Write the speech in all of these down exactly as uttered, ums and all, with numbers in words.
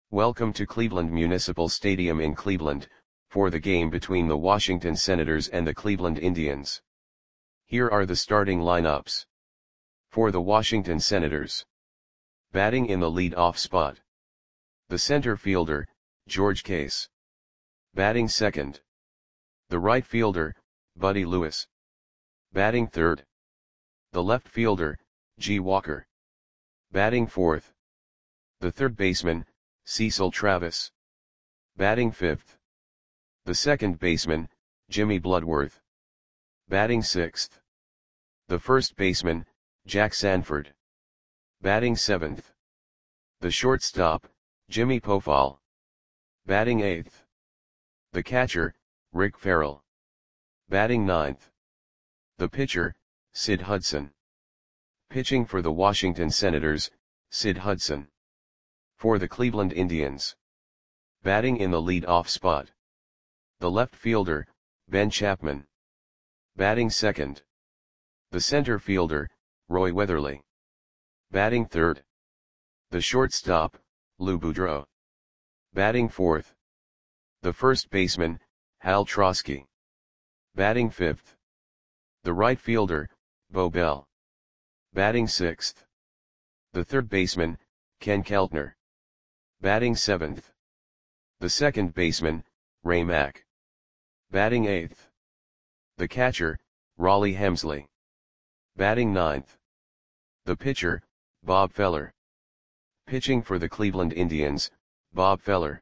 Welcome to Cleveland Municipal Stadium in Cleveland, for the game between the Washington Senators and the Cleveland Indians. Here are the starting lineups. For the Washington Senators. Batting in the lead-off spot. The center fielder, George Case. Batting second. The right fielder, Buddy Lewis. Batting third. The left fielder, G. Walker. Batting fourth. The third baseman, Cecil Travis. Batting fifth. The second baseman, Jimmy Bloodworth. Batting sixth. The first baseman, Jack Sanford. Batting seventh. The shortstop, Jimmy Pofall. Batting eighth. The catcher, Rick Farrell. Batting ninth. The pitcher, Sid Hudson. Pitching for the Washington Senators, Sid Hudson. For the Cleveland Indians. Batting in the lead-off spot. The left fielder, Ben Chapman. Batting second. The center fielder, Roy Weatherly. Batting third. The shortstop, Lou Boudreau. Batting fourth. The first baseman, Hal Trosky. Batting fifth. The right fielder, Bo Bell. Batting sixth. The third baseman, Ken Keltner. Batting seventh. The second baseman, Ray Mack. Batting eighth. The catcher, Raleigh Hemsley. Batting ninth. The pitcher, Bob Feller. Pitching for the Cleveland Indians, Bob Feller.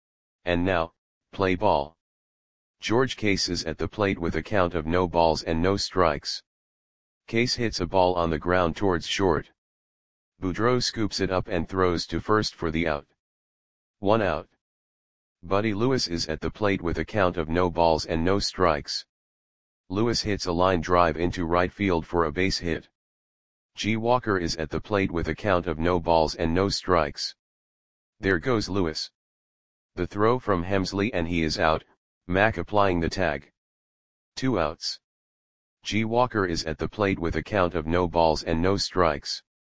And now, play ball. George Case is at the plate with a count of no balls and no strikes. Case hits a ball on the ground towards short. Boudreau scoops it up and throws to first for the out. One out. Buddy Lewis is at the plate with a count of no balls and no strikes. Lewis hits a line drive into right field for a base hit. G. Walker is at the plate with a count of no balls and no strikes. There goes Lewis. The throw from Hemsley and he is out, Mack applying the tag. Two outs. G. Walker is at the plate with a count of no balls and no strikes.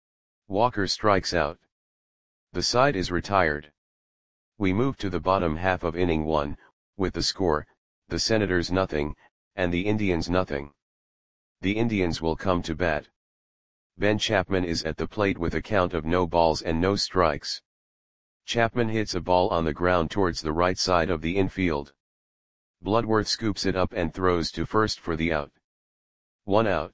Walker strikes out. The side is retired. We move to the bottom half of inning one, with the score, the Senators nothing, and the Indians nothing. The Indians will come to bat. Ben Chapman is at the plate with a count of no balls and no strikes. Chapman hits a ball on the ground towards the right side of the infield. Bloodworth scoops it up and throws to first for the out. One out.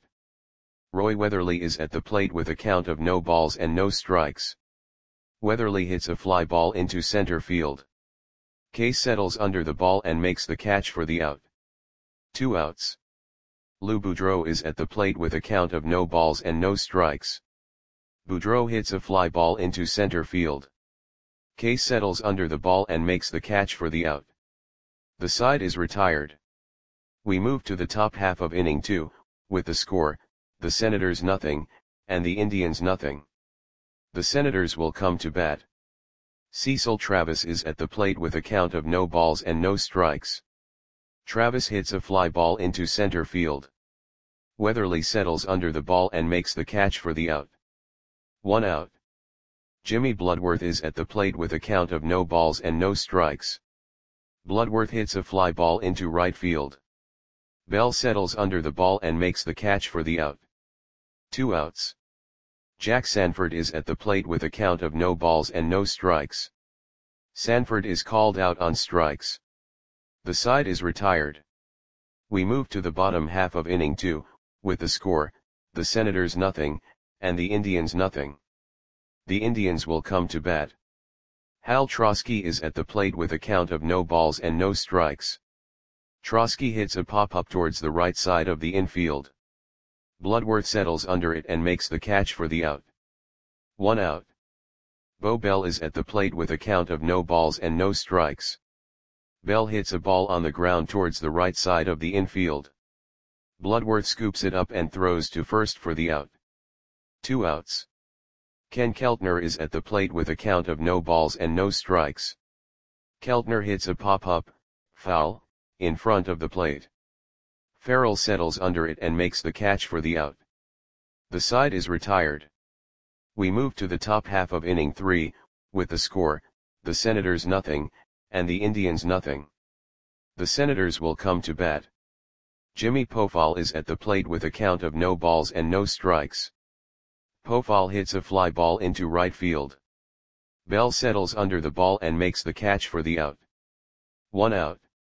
Roy Weatherly is at the plate with a count of no balls and no strikes. Weatherly hits a fly ball into center field. Case settles under the ball and makes the catch for the out. Two outs. Lou Boudreau is at the plate with a count of no balls and no strikes. Boudreau hits a fly ball into center field. Case settles under the ball and makes the catch for the out. The side is retired. We move to the top half of inning two, with the score, the Senators nothing, and the Indians nothing. The Senators will come to bat. Cecil Travis is at the plate with a count of no balls and no strikes. Travis hits a fly ball into center field. Weatherly settles under the ball and makes the catch for the out. One out. Jimmy Bloodworth is at the plate with a count of no balls and no strikes. Bloodworth hits a fly ball into right field. Bell settles under the ball and makes the catch for the out. Two outs. Jack Sanford is at the plate with a count of no balls and no strikes. Sanford is called out on strikes. The side is retired. We move to the bottom half of inning two, with the score, the Senators nothing, and the Indians nothing. The Indians will come to bat. Hal Trosky is at the plate with a count of no balls and no strikes. Trosky hits a pop-up towards the right side of the infield. Bloodworth settles under it and makes the catch for the out. One out. Bo Bell is at the plate with a count of no balls and no strikes. Bell hits a ball on the ground towards the right side of the infield. Bloodworth scoops it up and throws to first for the out. Two outs. Ken Keltner is at the plate with a count of no balls and no strikes. Keltner hits a pop-up, foul, in front of the plate. Farrell settles under it and makes the catch for the out. The side is retired. We move to the top half of inning three, with the score, the Senators nothing, and the Indians nothing. The Senators will come to bat. Jimmy Pofall is at the plate with a count of no balls and no strikes. Pofall hits a fly ball into right field. Bell settles under the ball and makes the catch for the out. One out.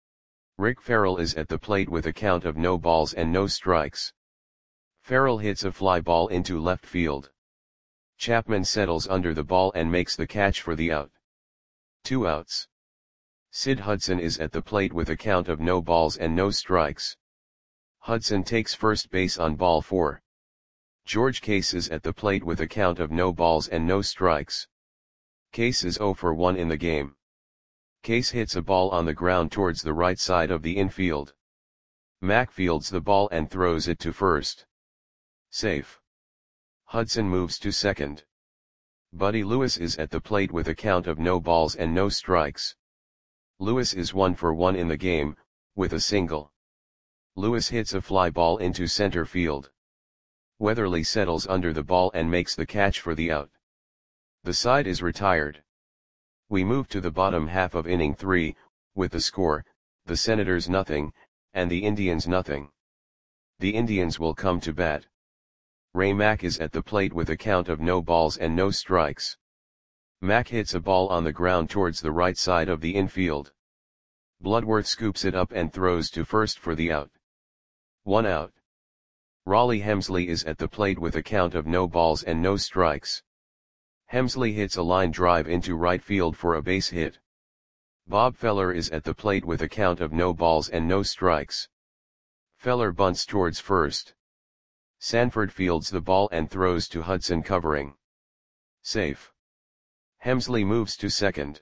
Rick Farrell is at the plate with a count of no balls and no strikes. Farrell hits a fly ball into left field. Chapman settles under the ball and makes the catch for the out. Two outs. Sid Hudson is at the plate with a count of no balls and no strikes. Hudson takes first base on ball four. George Case is at the plate with a count of no balls and no strikes. Case is oh for one in the game. Case hits a ball on the ground towards the right side of the infield. Mack fields the ball and throws it to first. Safe. Hudson moves to second. Buddy Lewis is at the plate with a count of no balls and no strikes. Lewis is one for one in the game, with a single. Lewis hits a fly ball into center field. Weatherly settles under the ball and makes the catch for the out. The side is retired. We move to the bottom half of inning three, with the score, the Senators nothing, and the Indians nothing. The Indians will come to bat. Ray Mack is at the plate with a count of no balls and no strikes. Mack hits a ball on the ground towards the right side of the infield. Bloodworth scoops it up and throws to first for the out. One out. Raleigh Hemsley is at the plate with a count of no balls and no strikes. Hemsley hits a line drive into right field for a base hit. Bob Feller is at the plate with a count of no balls and no strikes. Feller bunts towards first. Sanford fields the ball and throws to Hudson covering. Safe. Hemsley moves to second.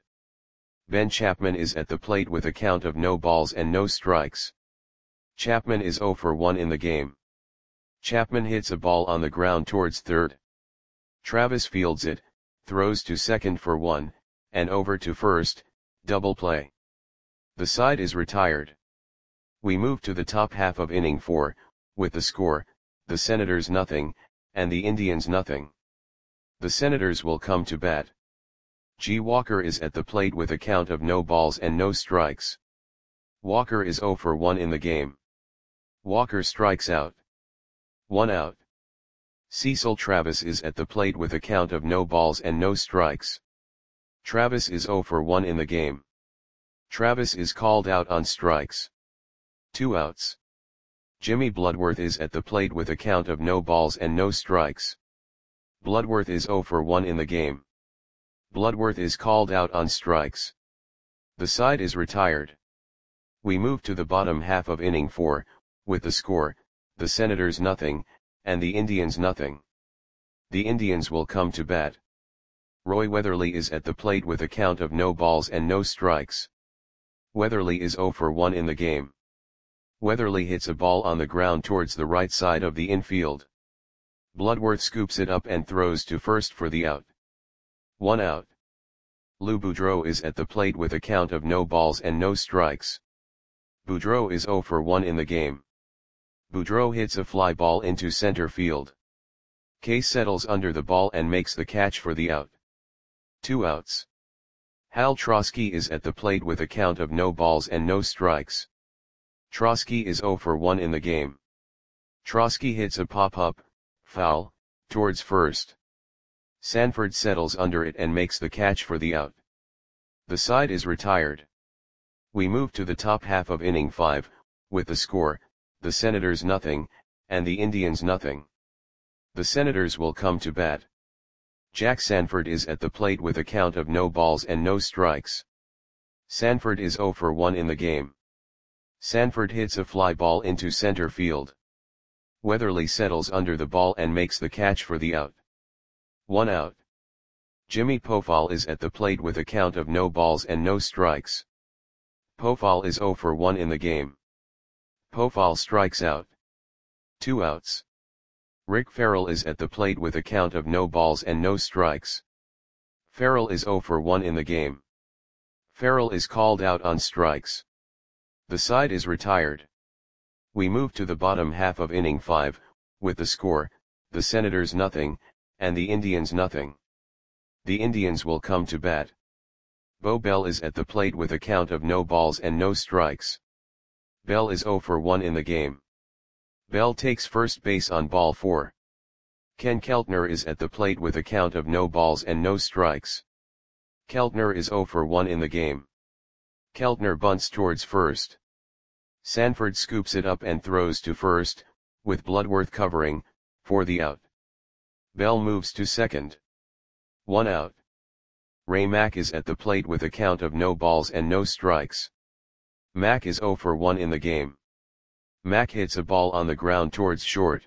Ben Chapman is at the plate with a count of no balls and no strikes. Chapman is oh for one in the game. Chapman hits a ball on the ground towards third. Travis fields it, throws to second for one, and over to first, double play. The side is retired. We move to the top half of inning four, with the score, the Senators nothing, and the Indians nothing. The Senators will come to bat. G. Walker is at the plate with a count of no balls and no strikes. Walker is oh for one in the game. Walker strikes out. One out. Cecil Travis is at the plate with a count of no balls and no strikes. Travis is oh for one in the game. Travis is called out on strikes. Two outs. Jimmy Bloodworth is at the plate with a count of no balls and no strikes. Bloodworth is oh for one in the game. Bloodworth is called out on strikes. The side is retired. We move to the bottom half of inning four, with the score, the Senators nothing, and the Indians nothing. The Indians will come to bat. Roy Weatherly is at the plate with a count of no balls and no strikes. Weatherly is oh for one in the game. Weatherly hits a ball on the ground towards the right side of the infield. Bloodworth scoops it up and throws to first for the out. One out. Lou Boudreau is at the plate with a count of no balls and no strikes. Boudreau is oh for one in the game. Boudreau hits a fly ball into center field. Case settles under the ball and makes the catch for the out. Two outs. Hal Trosky is at the plate with a count of no balls and no strikes. Trosky is oh for one in the game. Trosky hits a pop-up, foul, towards first. Sanford settles under it and makes the catch for the out. The side is retired. We move to the top half of inning five, with the score, the Senators nothing, and the Indians nothing. The Senators will come to bat. Jack Sanford is at the plate with a count of no balls and no strikes. Sanford is oh for one in the game. Sanford hits a fly ball into center field. Weatherly settles under the ball and makes the catch for the out. One out. Jimmy Pofall is at the plate with a count of no balls and no strikes. Pofall is oh for one in the game. Pofall strikes out. Two outs. Rick Farrell is at the plate with a count of no balls and no strikes. Farrell is oh for one in the game. Farrell is called out on strikes. The side is retired. We move to the bottom half of inning five, with the score, the Senators nothing, and the Indians nothing. The Indians will come to bat. Bo Bell is at the plate with a count of no balls and no strikes. Bell is zero for one in the game. Bell takes first base on ball four. Ken Keltner is at the plate with a count of no balls and no strikes. Keltner is zero for one in the game. Keltner bunts towards first. Sanford scoops it up and throws to first, with Bloodworth covering, for the out. Bell moves to second. One out. Ray Mack is at the plate with a count of no balls and no strikes. Mack is zero for one in the game. Mack hits a ball on the ground towards short.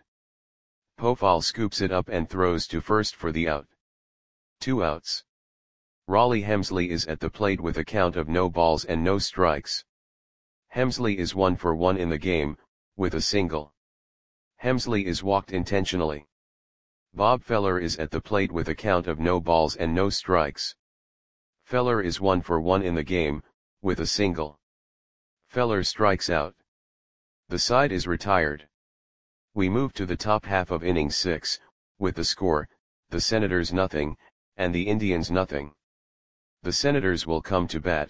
Pofall scoops it up and throws to first for the out. Two outs. Raleigh Hemsley is at the plate with a count of no balls and no strikes. Hemsley is one for one in the game, with a single. Hemsley is walked intentionally. Bob Feller is at the plate with a count of no balls and no strikes. Feller is one for one in the game, with a single. Feller strikes out. The side is retired. We move to the top half of inning six, with the score, the Senators nothing, and the Indians nothing. The Senators will come to bat.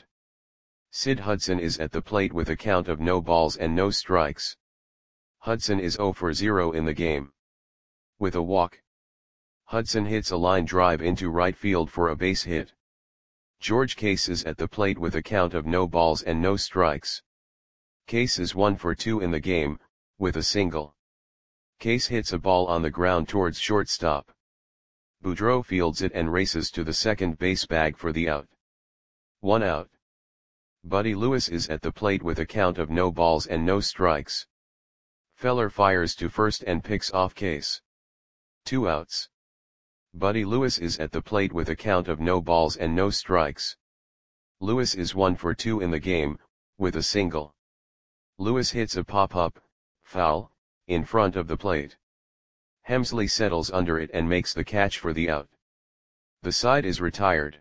Sid Hudson is at the plate with a count of no balls and no strikes. Hudson is zero for zero in the game. With a walk, Hudson hits a line drive into right field for a base hit. George Case is at the plate with a count of no balls and no strikes. Case is one for two in the game, with a single. Case hits a ball on the ground towards shortstop. Boudreau fields it and races to the second base bag for the out. One out. Buddy Lewis is at the plate with a count of no balls and no strikes. Feller fires to first and picks off Case. Two outs. Buddy Lewis is at the plate with a count of no balls and no strikes. Lewis is one for two in the game, with a single. Lewis hits a pop-up, foul, in front of the plate. Hemsley settles under it and makes the catch for the out. The side is retired.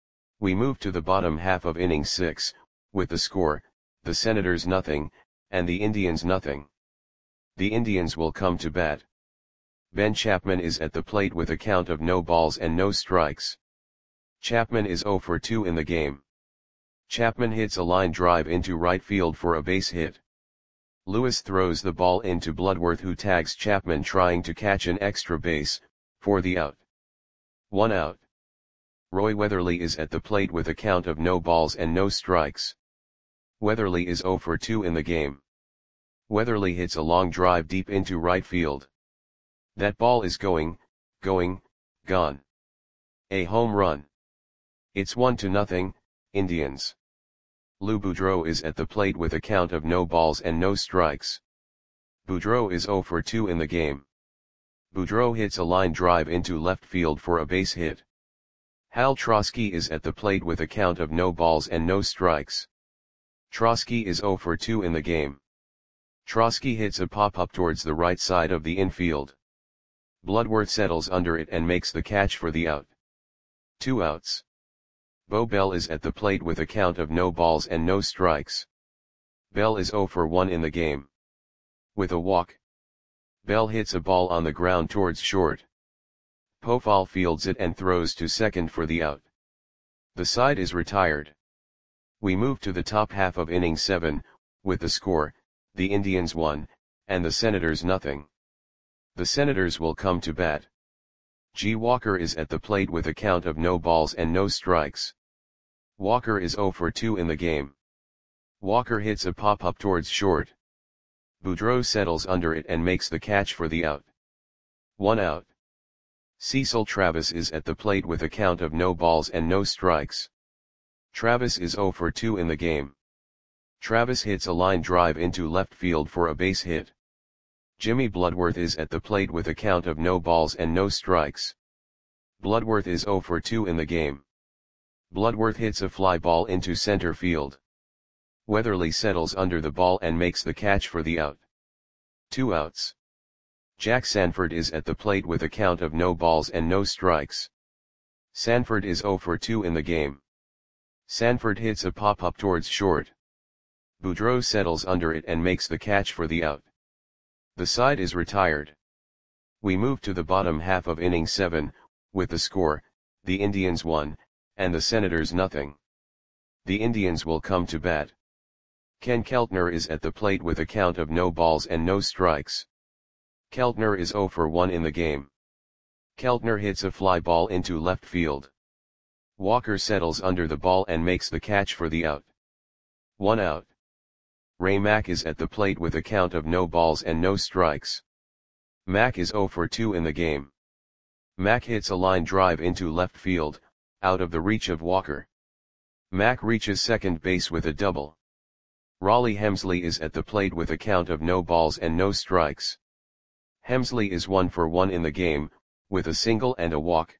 We move to the bottom half of inning six, with the score, the Senators nothing, and the Indians nothing. The Indians will come to bat. Ben Chapman is at the plate with a count of no balls and no strikes. Chapman is zero for two in the game. Chapman hits a line drive into right field for a base hit. Lewis throws the ball into Bloodworth, who tags Chapman trying to catch an extra base, for the out. One out. Roy Weatherly is at the plate with a count of no balls and no strikes. Weatherly is zero for two in the game. Weatherly hits a long drive deep into right field. That ball is going, going, gone. A home run. It's one to nothing, Indians. Lou Boudreau is at the plate with a count of no balls and no strikes. Boudreau is zero for two in the game. Boudreau hits a line drive into left field for a base hit. Hal Trosky is at the plate with a count of no balls and no strikes. Trosky is zero for two in the game. Trosky hits a pop-up towards the right side of the infield. Bloodworth settles under it and makes the catch for the out. Two outs. Bo Bell is at the plate with a count of no balls and no strikes. Bell is zero for one in the game. With a walk, Bell hits a ball on the ground towards short. Pofall fields it and throws to second for the out. The side is retired. We move to the top half of inning seven, with the score, the Indians one, and the Senators nothing. The Senators will come to bat. G. Walker is at the plate with a count of no balls and no strikes. Walker is zero for two in the game. Walker hits a pop-up towards short. Boudreau settles under it and makes the catch for the out. One out. Cecil Travis is at the plate with a count of no balls and no strikes. Travis is zero for two in the game. Travis hits a line drive into left field for a base hit. Jimmy Bloodworth is at the plate with a count of no balls and no strikes. Bloodworth is zero for two in the game. Bloodworth hits a fly ball into center field. Weatherly settles under the ball and makes the catch for the out. Two outs. Jack Sanford is at the plate with a count of no balls and no strikes. Sanford is zero for two in the game. Sanford hits a pop-up towards short. Boudreau settles under it and makes the catch for the out. The side is retired. We move to the bottom half of inning seven, with the score, the Indians one, and the Senators nothing. the Indians will come to bat. Ken Keltner is at the plate with a count of no balls and no strikes. Keltner is zero for one in the game. Keltner hits a fly ball into left field. Walker settles under the ball and makes the catch for the out. One out. Ray Mack is at the plate with a count of no balls and no strikes. Mack is zero for two in the game. Mack hits a line drive into left field, out of the reach of Walker. Mack reaches second base with a double. Raleigh Hemsley is at the plate with a count of no balls and no strikes. Hemsley is one for one in the game, with a single and a walk.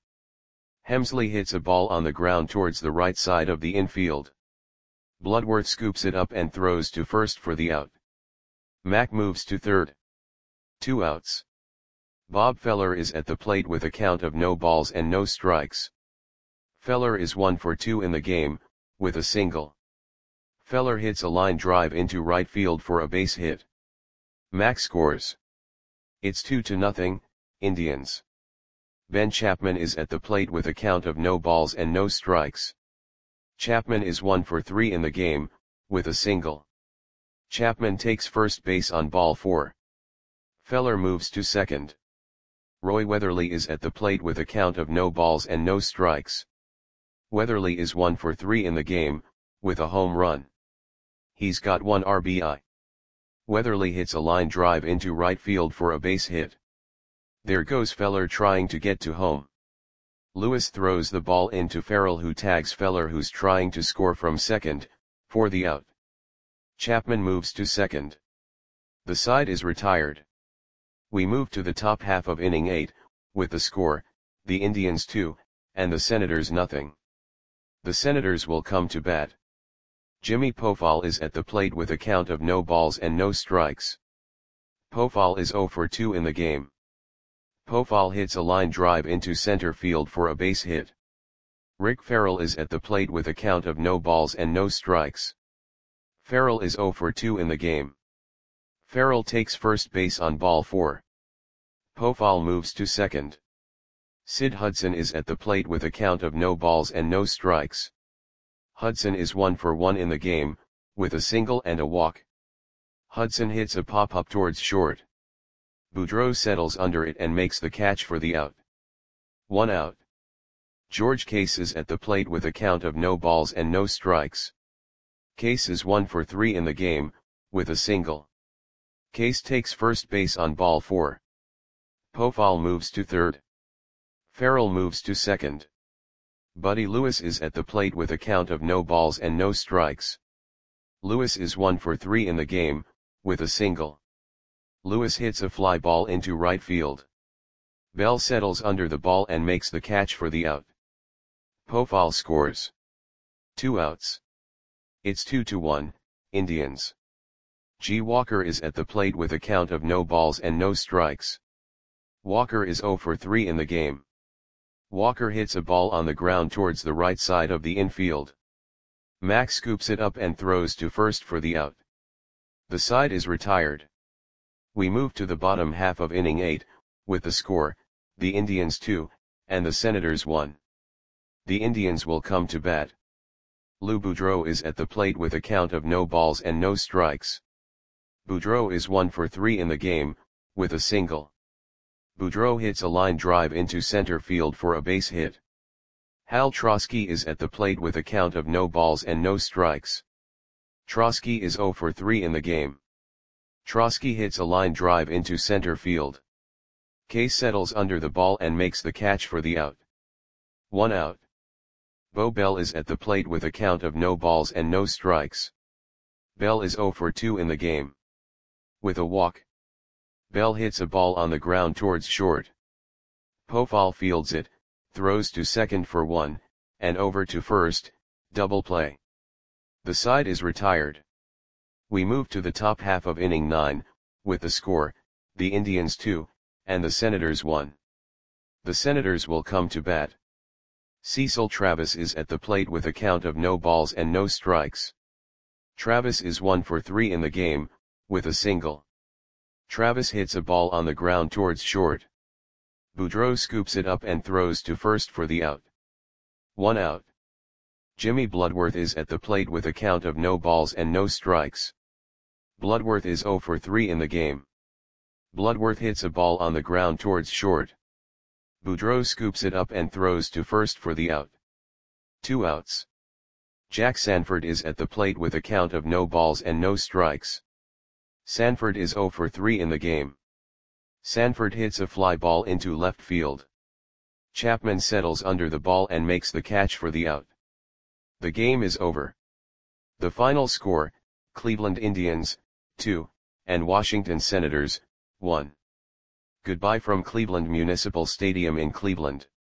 Hemsley hits a ball on the ground towards the right side of the infield. Bloodworth scoops it up and throws to first for the out. Mack moves to third. Two outs. Bob Feller is at the plate with a count of no balls and no strikes. Feller is one for two in the game, with a single. Feller hits a line drive into right field for a base hit. Mack scores. It's two to nothing, Indians. Ben Chapman is at the plate with a count of no balls and no strikes. Chapman is one for three in the game, with a single. Chapman takes first base on ball four. Feller moves to second. Roy Weatherly is at the plate with a count of no balls and no strikes. Weatherly is one for three in the game, with a home run. He's got one R B I. Weatherly hits a line drive into right field for a base hit. There goes Feller trying to get to home. Lewis throws the ball into Farrell, who tags Feller, who's trying to score from second, for the out. Chapman moves to second. The side is retired. We move to the top half of inning eight, with the score, the Indians two, and the Senators nothing. The Senators will come to bat. Jimmy Pofall is at the plate with a count of no balls and no strikes. Pofall is zero for two in the game. Pofall hits a line drive into center field for a base hit. Rick Farrell is at the plate with a count of no balls and no strikes. Farrell is zero for two in the game. Farrell takes first base on ball four. Pofall moves to second. Sid Hudson is at the plate with a count of no balls and no strikes. Hudson is one for one in the game, with a single and a walk. Hudson hits a pop-up towards short. Boudreau settles under it and makes the catch for the out. One out. George Case is at the plate with a count of no balls and no strikes. Case is one for three in the game, with a single. Case takes first base on ball four. Pofall moves to third. Farrell moves to second. Buddy Lewis is at the plate with a count of no balls and no strikes. Lewis is one for three in the game, with a single. Lewis hits a fly ball into right field. Bell settles under the ball and makes the catch for the out. Pofall scores. Two outs. It's two to one, Indians. G. Walker is at the plate with a count of no balls and no strikes. Walker is zero for three in the game. Walker hits a ball on the ground towards the right side of the infield. Mack scoops it up and throws to first for the out. The side is retired. We move to the bottom half of inning eight, with the score, the Indians two, and the Senators one. The Indians will come to bat. Lou Boudreau is at the plate with a count of no balls and no strikes. Boudreau is one for three in the game, with a single. Boudreau hits a line drive into center field for a base hit. Hal Trosky is at the plate with a count of no balls and no strikes. Trosky is zero for three in the game. Trosky hits a line drive into center field. Case settles under the ball and makes the catch for the out. One out. Bo Bell is at the plate with a count of no balls and no strikes. Bell is zero for two in the game. With a walk. Bell hits a ball on the ground towards short. Pofall fields it, throws to second for one, and over to first, double play. The side is retired. We move to the top half of inning nine, with the score, the Indians two, and the Senators one. The Senators will come to bat. Cecil Travis is at the plate with a count of no balls and no strikes. Travis is one for three in the game, with a single. Travis hits a ball on the ground towards short. Boudreau scoops it up and throws to first for the out. One out. Jimmy Bloodworth is at the plate with a count of no balls and no strikes. Bloodworth is zero for three in the game. Bloodworth hits a ball on the ground towards short. Boudreau scoops it up and throws to first for the out. Two outs. Jack Sanford is at the plate with a count of no balls and no strikes. Sanford is zero for three in the game. Sanford hits a fly ball into left field. Chapman settles under the ball and makes the catch for the out. The game is over. The final score, Cleveland Indians, two, and Washington Senators, one. Goodbye from Cleveland Municipal Stadium in Cleveland.